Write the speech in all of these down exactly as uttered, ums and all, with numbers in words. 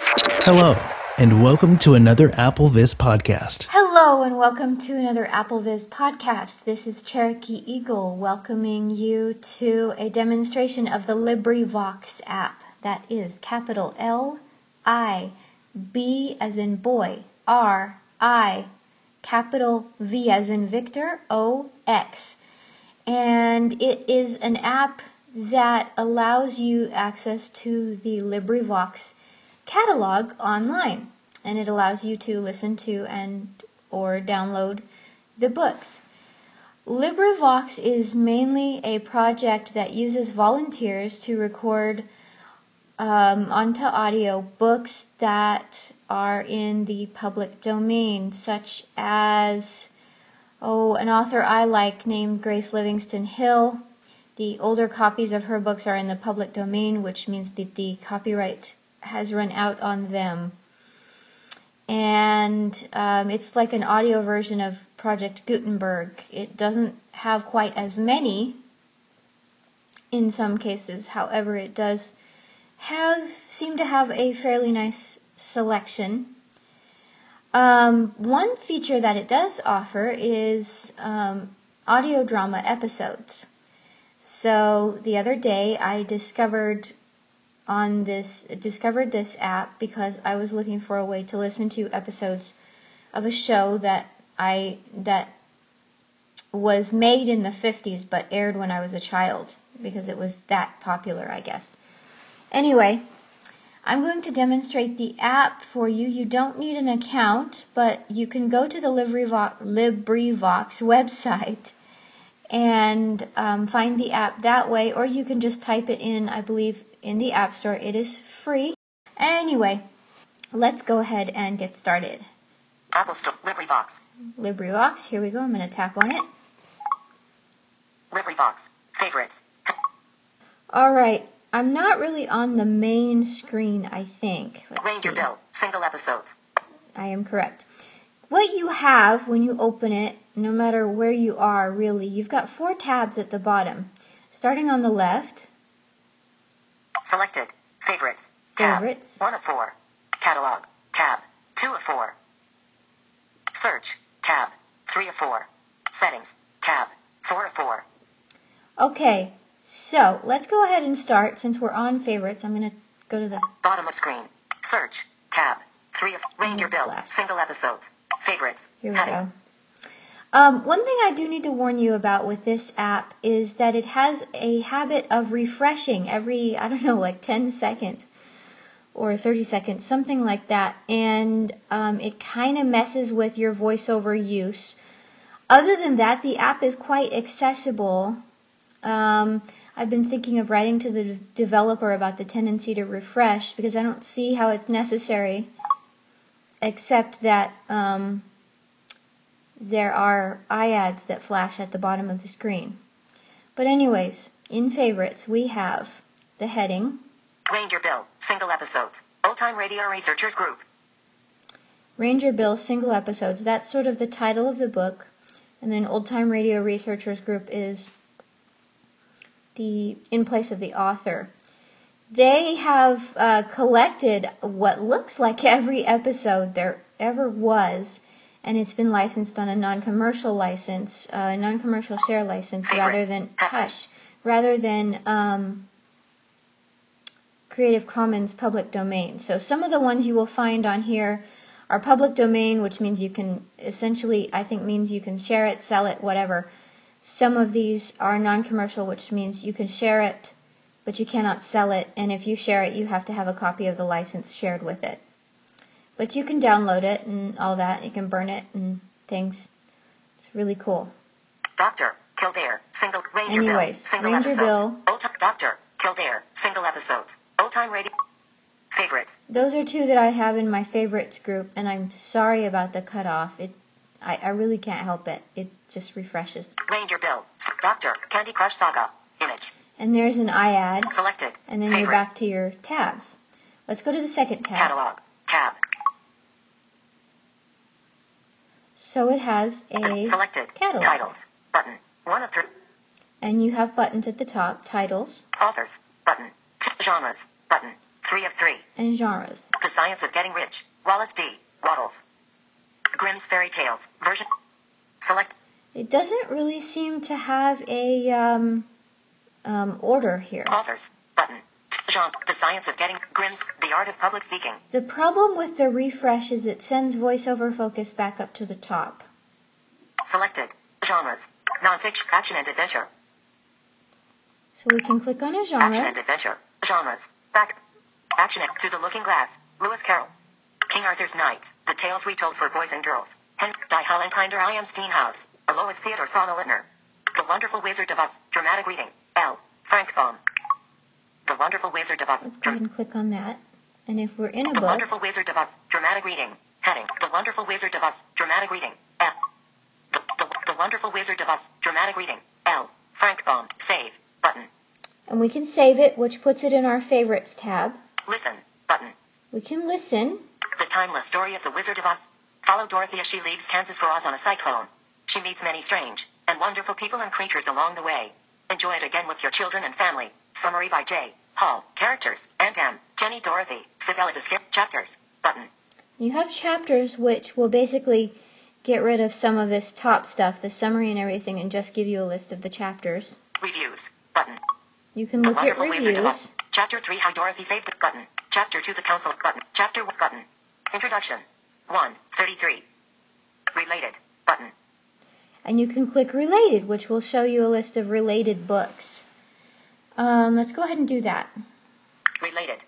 Hello, and welcome to another AppleVis podcast. Hello, and welcome to another AppleVis podcast. This is Cherokee Eagle welcoming you to a demonstration of the LibriVox app. That is capital L I B as in boy, R I, capital V as in Victor, O X. And it is an app that allows you access to the LibriVox catalog online, and it allows you to listen to and or download the books. LibriVox is mainly a project that uses volunteers to record um, onto audio books that are in the public domain, such as oh, an author I like named Grace Livingston Hill. The older copies of her books are in the public domain, which means that the copyright has run out on them. And um, it's like an audio version of Project Gutenberg. It doesn't have quite as many in some cases. However, it does have seem to have a fairly nice selection. Um, one feature that it does offer is um, audio drama episodes. So the other day I discovered on this discovered this app because I was looking for a way to listen to episodes of a show that I that was made in the fifties but aired when I was a child because it was that popular, I guess. Anyway, I'm going to demonstrate the app for you. You don't need an account, but you can go to the LibriVox, LibriVox website and um, find the app that way, or you can just type it in, I believe, in the App Store. It is free. Anyway, let's go ahead and get started. Apple Store, LibriVox. LibriVox, here we go. I'm going to tap on it. LibriVox, favorites. All right. I'm not really on the main screen, I think. Let's Ranger see. Bill, single episodes. I am correct. What you have when you open it, no matter where you are, really, you've got four tabs at the bottom. Starting on the left. Selected, favorites, tab, Favorites. one of four. Catalog, tab, two of four. Search, tab, three of four. Settings, tab, four of four. Okay, so let's go ahead and start. Since we're on favorites, I'm going to go to the Bottom of screen, search, tab, three of Ranger Bill, left. single episodes. Favorites, Here we heading. go. Um, one thing I do need to warn you about with this app is that it has a habit of refreshing every, I don't know, like ten seconds or thirty seconds, something like that. And um, it kind of messes with your voiceover use. Other than that, the app is quite accessible. Um, I've been thinking of writing to the developer about the tendency to refresh because I don't see how it's necessary, except that um, there are iAds that flash at the bottom of the screen. But anyways, in favorites, we have the heading, Ranger Bill, single episodes. Old Time Radio Researchers Group. Ranger Bill single episodes. That's sort of the title of the book. And then Old Time Radio Researchers Group is the in place of the author. They have uh, collected what looks like every episode there ever was, and it's been licensed on a non-commercial license, a uh, non-commercial share license, rather than hush, rather than um, Creative Commons public domain. So some of the ones you will find on here are public domain, which means you can essentially, I think, means you can share it, sell it, whatever. Some of these are non-commercial, which means you can share it, but you cannot sell it, and if you share it, you have to have a copy of the license shared with it. But you can download it and all that. You can burn it and things. It's really cool. Doctor Kildare, single Ranger Bill, Anyways, single Ranger episodes. Bill. Old Time Doctor Kildare, single episodes. Old Time Radio. Favorites. Those are two that I have in my favorites group, and I'm sorry about the cutoff. It, I, I really can't help it. It just refreshes. Ranger Bill, Doctor Candy Crush Saga, image. And there's an iAd, Selected. and then Favorite. you're back to your tabs. Let's go to the second tab. Catalog, tab. So it has a Selected. catalog. Titles, button, one of three. And you have buttons at the top, titles. Authors, button. T- genres, button. three of three. And genres. The Science of Getting Rich. Wallace D. Wattles. Grimm's Fairy Tales. Version. Select. It doesn't really seem to have a um, um, order here. Authors. Button. Genre. The Science of Getting Grimm's The Art of Public Speaking. The problem with the refresh is it sends voiceover focus back up to the top. Selected. Genres. Nonfiction. Action and adventure. So we can click on a genre. Action and adventure. Genres. Back. Action and Through the Looking Glass. Lewis Carroll. King Arthur's Knights. The Tales Retold for Boys and Girls. Hen. Die Hollenkinder I Am Steenhouse. Alois Theodor Sauna Littner. The Wonderful Wizard of Oz. Dramatic reading. L. Frank Baum. The Wonderful Wizard of Oz. Let's go ahead and click on that. And if we're in a The book, Wonderful Wizard of Oz. Dramatic reading. Heading. The Wonderful Wizard of Oz. Dramatic reading. L. The, the, the Wonderful Wizard of Oz. Dramatic reading. L. Frank Baum. Save. Button. and we can save it, which puts it in our favorites tab. Listen. Button. We can listen. The timeless story of the Wizard of Oz. Follow Dorothy as she leaves Kansas for Oz on a cyclone. She meets many strange and wonderful people and creatures along the way. Enjoy it again with your children and family. Summary by J. Hall. Characters. Aunt Em, Jenny, Dorothy, Sibella the Skip. Chapters. Button. You have chapters, which will basically get rid of some of this top stuff, the summary and everything, and just give you a list of the chapters. Reviews. Button. You can The look at Wonderful Wizard of reviews. Oz. Chapter three. How Dorothy Saved the Button. Chapter two. The Council. Button. Chapter one. Button. Introduction. one. thirty-three. Related. Button. And you can click related, which will show you a list of related books. Um, let's go ahead and do that. Related.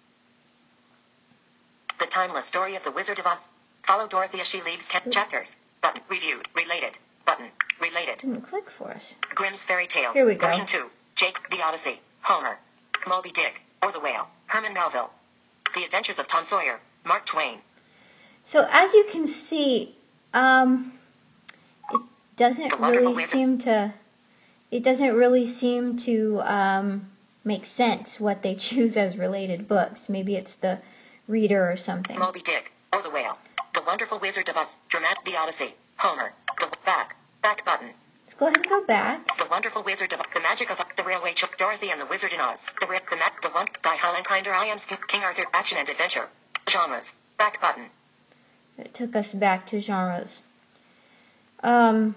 The timeless story of the Wizard of Oz. Follow Dorothy as she leaves camp. Chapters. Button. Reviewed. Related. Button. Related. Didn't click for us. Grimm's Fairy Tales. Here we go. Version two. Jake. The Odyssey. Homer. Moby Dick. Or the Whale. Herman Melville. The Adventures of Tom Sawyer. Mark Twain. So as you can see, um, it doesn't The Wonderful really Wizard. seem to, it doesn't really seem to um, make sense what they choose as related books. Maybe it's the reader or something. Moby Dick. Or the Whale. The Wonderful Wizard of Oz. Dramatic. The Odyssey. Homer. The Back. Back button. Let's go ahead and go back. The Wonderful Wizard of Oz. The Magic of the Railway Chook. Dorothy and the Wizard in Oz. The Rip. The Map. The One. Die Hollenkinder I Am St- King Arthur. Action and Adventure. Genres. Back button. It took us back to genres. Um,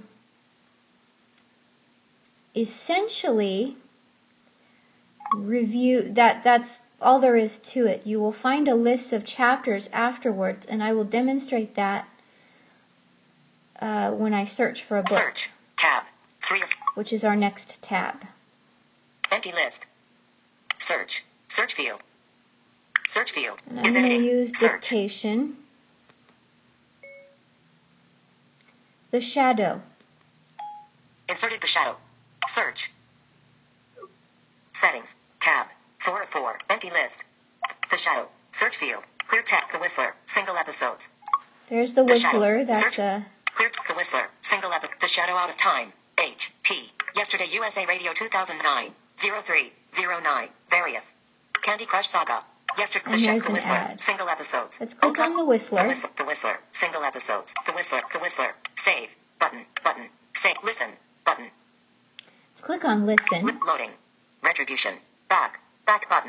essentially, review that that's all there is to it. You will find a list of chapters afterwards, and I will demonstrate that uh, when I search for a book, Search. Tab. Three of. which is our next tab. Empty list. Search. Search field. Search field. And I'm Is going to editing. use Search. dictation. The Shadow. Inserted the shadow. Search. Settings. Tab. Four of four. Empty list. The shadow. Search field. Clear tab. The Whistler. Single episodes. There's the The Shadow. Whistler. That's Search. a Clear the Whistler. Single episode. The Shadow Out of Time. H. P. Yesterday U S A Radio two thousand nine. oh three oh nine. Various. Candy Crush Saga. Yesterday. And The Shadow. there's The an Whistler. ad. Single episodes. Let's click Ultra- on the Whistler. The Whistler. The Whistler. Single episodes. The Whistler. The Whistler. Save. Button. Button. Save. Listen. Button. Let's click on Listen. Lip loading. Retribution. Back. Back button.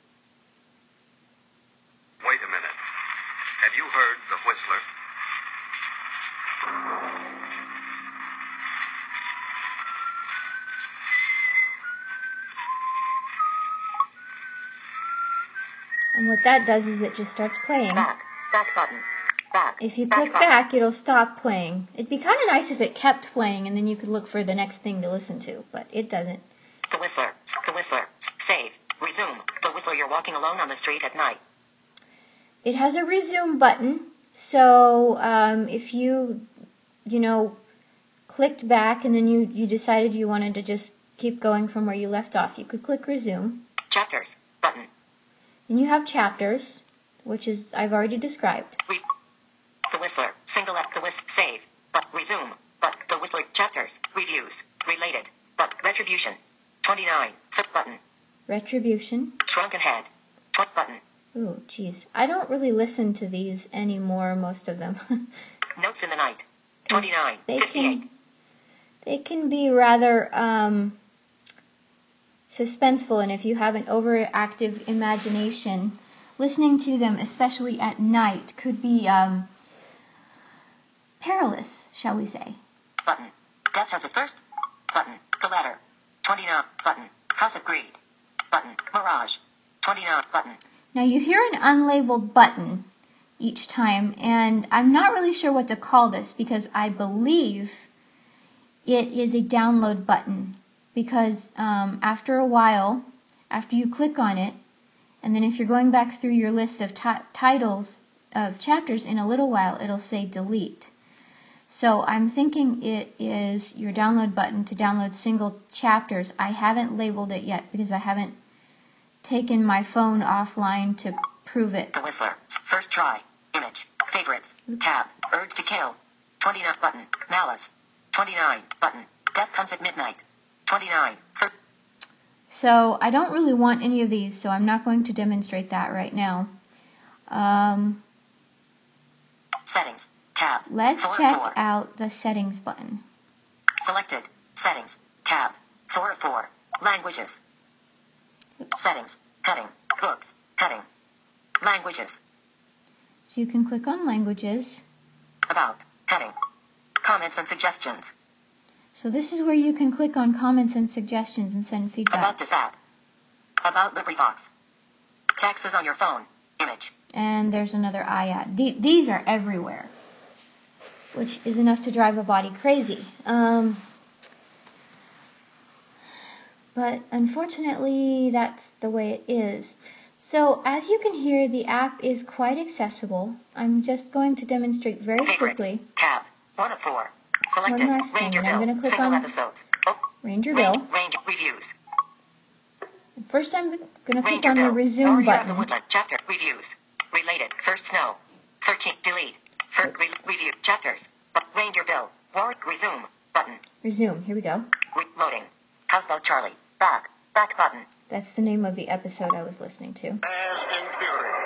Wait a minute. Have you heard the Whistler? And what that does is it just starts playing. Back. Back button. Back. If you back click button. back, it'll stop playing. It'd be kind of nice if it kept playing and then you could look for the next thing to listen to, but it doesn't. The Whistler. The Whistler. Save. Resume. The Whistler. You're walking alone on the street at night. It has a resume button, so um, if you, you know, clicked back and then you, you decided you wanted to just keep going from where you left off, you could click resume. Chapters. Button. And you have chapters, which is I've already described. Re- the Whistler. Single up. The Whist. Save. But resume. But the Whistler. Chapters. Reviews. Related. But retribution. twenty-nine. Flip button. Retribution. Shrunken head. Tw- button. Ooh, geez. I don't really listen to these anymore, most of them. Notes in the night. twenty-nine. They fifty-eight. can, they can be rather um, suspenseful, and if you have an overactive imagination, listening to them, especially at night, could be um, perilous, shall we say. Button. Death has it first. Button. The Ladder. twenty-nine. Button. House of Greed. Button. Mirage. twenty-nine. Button. Now you hear an unlabeled button each time, and I'm not really sure what to call this because I believe it is a download button, because um, after a while, after you click on it, and then if you're going back through your list of t- titles of chapters in a little while, it'll say delete. So I'm thinking it is your download button to download single chapters. I haven't labeled it yet because I haven't taken my phone offline to prove it. The Whistler. First try. Image. Favorites. Tab. Urge to kill. twenty-nine. Button. Malice. twenty-nine. Button. Death comes at midnight. twenty-nine. For- so I don't really want any of these, so I'm not going to demonstrate that right now. Um, Settings. Tab. Let's four check four. out the settings button. Selected. Settings. Tab. four of four. Languages. Settings. Heading. Books. Heading. Languages. So you can click on languages. About. Heading. Comments and suggestions. So this is where you can click on comments and suggestions and send feedback. About this app. About LibriVox. Taxes on your phone. Image. And there's another iAd. The- these are everywhere, which is enough to drive a body crazy. Um, but unfortunately, that's the way it is. So as you can hear, the app is quite accessible. I'm just going to demonstrate very Favorites. quickly. Tab. One of four. Selected. One last thing, Ranger and I'm Bill. gonna click Single on episodes. Oh, Ranger range, Bill. range reviews. First, I'm going to click Ranger on the Bill. resume Warrior of the button. Woodland. Chapter reviews. Related. First snow. thirteen. Delete. First re- review. Chapters. Bu- Ranger Bill. War. Resume. Button. Resume. Here we go. Re- loading. Houseboat Charlie. Back. Back button. That's the name of the episode I was listening to. Fast and Furious.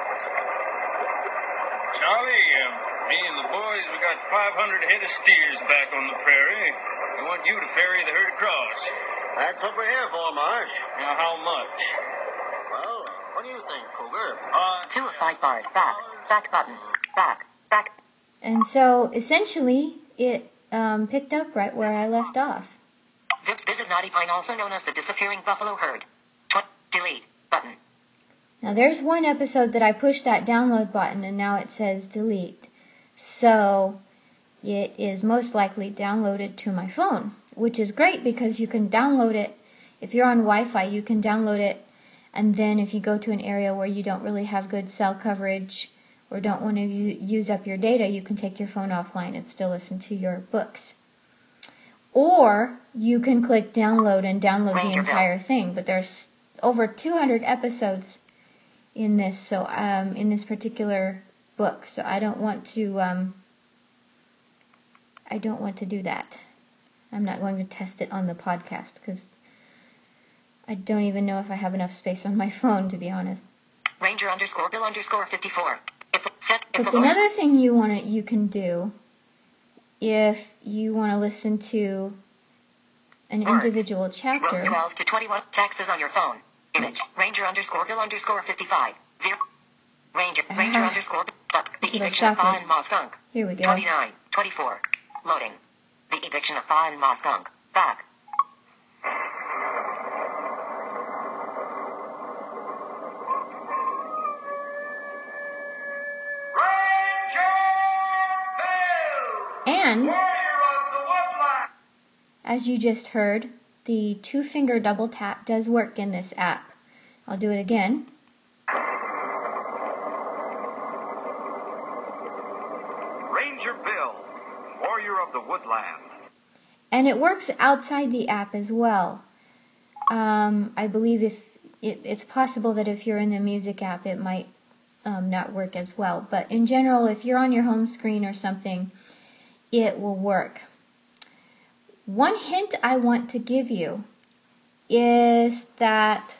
Charlie, uh, me and the boys, we got five hundred head of steers back on the prairie. We want you to ferry the herd across. That's what we're here for, Marsh. Now, how much? Well, what do you think, Cougar? Uh, Two of five bars. Back. Back button. Back. Back. And so, essentially, it um, picked up right where I left off. Vips visit Naughty Pine, also known as the disappearing buffalo herd. Tw- delete. Button. Now, there's one episode that I pushed that download button, and now it says delete. So, it is most likely downloaded to my phone, which is great because you can download it. If you're on Wi-Fi, you can download it, and then if you go to an area where you don't really have good cell coverage or don't want to u- use up your data, you can take your phone offline and still listen to your books. Or you can click download and download the Ranger entire thing, but there's over two hundred episodes in this, so um, in this particular book, so I don't want to um, I don't want to do that. I'm not going to test it on the podcast because I don't even know if I have enough space on my phone, to be honest. Ranger underscore Bill underscore fifty-four. If set if But the another thing you want to you can do if you want to listen to an Words. individual chapter. Rows twelve to twenty-one. Taxes on your phone. Image. Ranger underscore Bill underscore fifty-five. Zero. Ranger. Ranger Ah. underscore. But the Should I eviction of stop Pa it? and Ma Skunk. Here we go. twenty-nine. twenty-four. Loading. The eviction of Pa and Ma Skunk. Back. And as you just heard, the two-finger double tap does work in this app. I'll do it again. Ranger Bill, warrior of the woodland. And it works outside the app as well. Um, I believe if it, it's possible that if you're in the music app, it might um, not work as well. But in general, if you're on your home screen or something, it will work. One hint I want to give you is that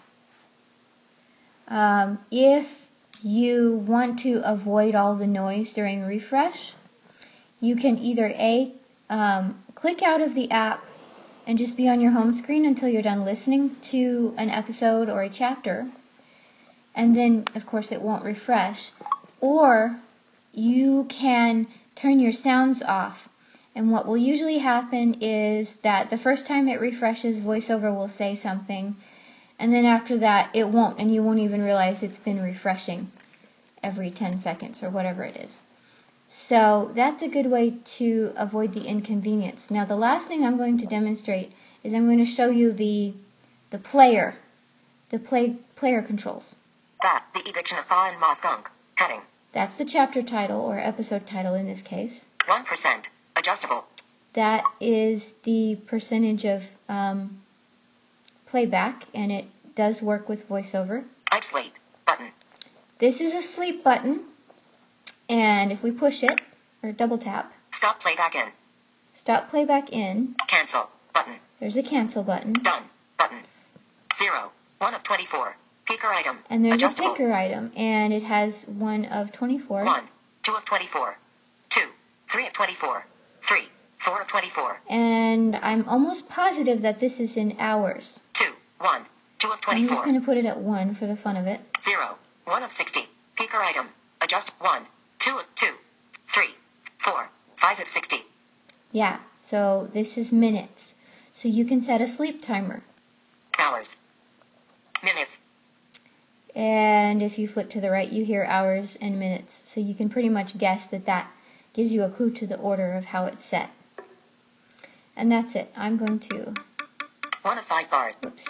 um, if you want to avoid all the noise during refresh, you can either A, um, click out of the app and just be on your home screen until you're done listening to an episode or a chapter. And then, of course, it won't refresh. Or you can turn your sounds off. And what will usually happen is that the first time it refreshes, VoiceOver will say something. And then after that, it won't, and you won't even realize it's been refreshing every ten seconds or whatever it is. So that's a good way to avoid the inconvenience. Now, the last thing I'm going to demonstrate is I'm going to show you the the player, the play player controls. That, the eviction of Fa and Ma Skunk. Heading. That's the chapter title, or episode title in this case. one percent. Adjustable. That is the percentage of um, playback, and it does work with VoiceOver. I'd sleep. Button. This is a sleep button, and if we push it, or double tap, Stop playback in. stop playback in, Cancel. Button. there's a cancel button, Done. Button. Zero. One of twenty-four. Picker item. and there's Adjustable. a picker item, and it has one of twenty-four, One. Two of twenty-four. Two. Three of twenty-four. Three. Four of twenty-four. and I'm almost positive that this is in hours. Two. One. Two of I'm just twenty-four. going to put it at one for the fun of it. Zero. One of sixty. Picker item. Adjust. One. Two of two. Three. Four. Five of sixty. Yeah, so this is minutes. So you can set a sleep timer. Hours. Minutes. And if you flick to the right, you hear hours and minutes. So you can pretty much guess that that gives you a clue to the order of how it's set. And that's it. I'm going to, One of five bars. whoops,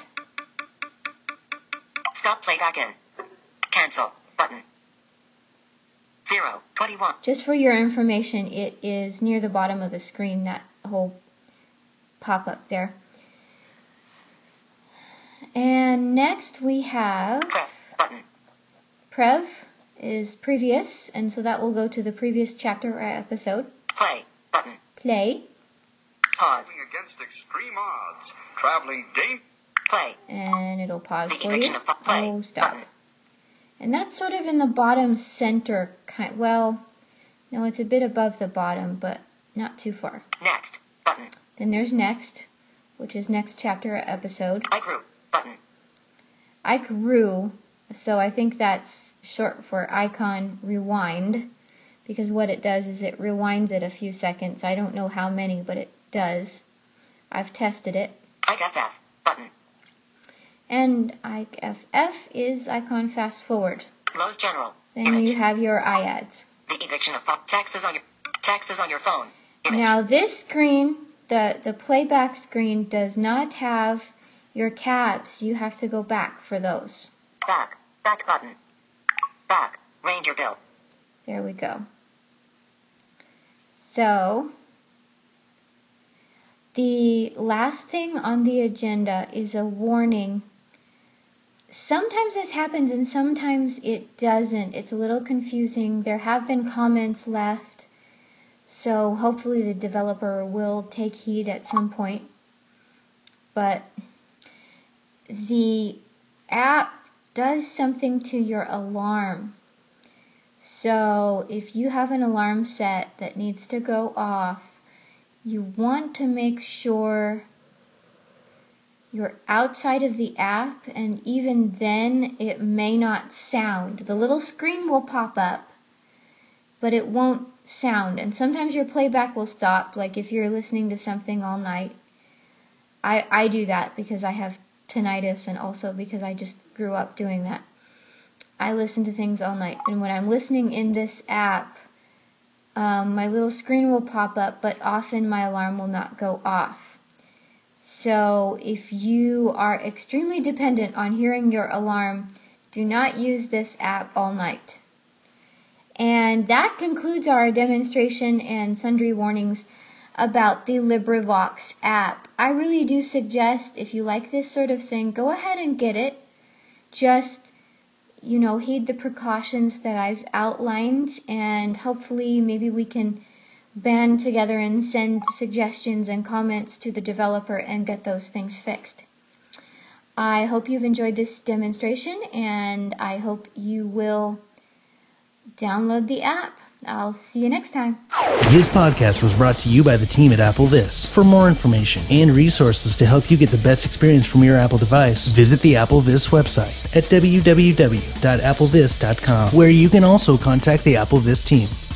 Stop playback in. Cancel. Button. Zero. Twenty-one. just for your information, it is near the bottom of the screen, that whole pop-up there. And next we have Pref. Button. Prev is previous, and so that will go to the previous chapter or episode. Play. Button. Play, Pause. Against extreme odds. Traveling danger. Play. and it'll pause The for you. eviction of play. Oh, stop. Button. And that's sort of in the bottom center, kind. Well, no, it's a bit above the bottom, but not too far. Next. Button. Then there's next, which is next chapter or episode. I grew. Button. I grew, so I think that's short for icon rewind, because what it does is it rewinds it a few seconds. I don't know how many, but it does. I've tested it. I F F. Button. And I F F is icon fast forward. Lowe's General. Then Image. you have your I A Ds. The eviction of pop. Taxes on your. Taxes on your phone. Image. Now this screen, the, the playback screen, does not have your tabs. You have to go back for those. Back. Back button. Back. Ranger bill. There we go. So, the last thing on the agenda is a warning. Sometimes this happens and sometimes it doesn't. It's a little confusing. There have been comments left, so hopefully the developer will take heed at some point. But the app does something to your alarm. So if you have an alarm set that needs to go off, you want to make sure you're outside of the app, and even then it may not sound. The little screen will pop up, but it won't sound. And sometimes your playback will stop, like if you're listening to something all night. I, I do that because I have tinnitus, and also because I just grew up doing that. I listen to things all night, and when I'm listening in this app, um, my little screen will pop up, but often my alarm will not go off. So if you are extremely dependent on hearing your alarm, do not use this app all night. And that concludes our demonstration and sundry warnings about the LibriVox app. I really do suggest, if you like this sort of thing, go ahead and get it. Just, you know, heed the precautions that I've outlined, and hopefully maybe we can band together and send suggestions and comments to the developer and get those things fixed. I hope you've enjoyed this demonstration, and I hope you will download the app. I'll see you next time. This podcast was brought to you by the team at AppleVis. For more information and resources to help you get the best experience from your Apple device, visit the AppleVis website at w w w dot applevis dot com, where you can also contact the AppleVis team.